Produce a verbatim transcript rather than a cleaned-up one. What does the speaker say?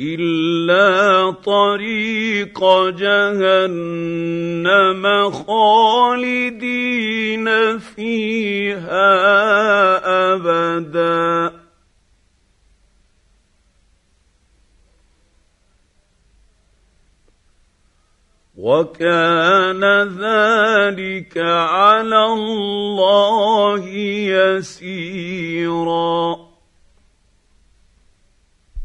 إلا طريق جهنم خالدين فيها أبدا. وكان ذلك على الله يسيرا.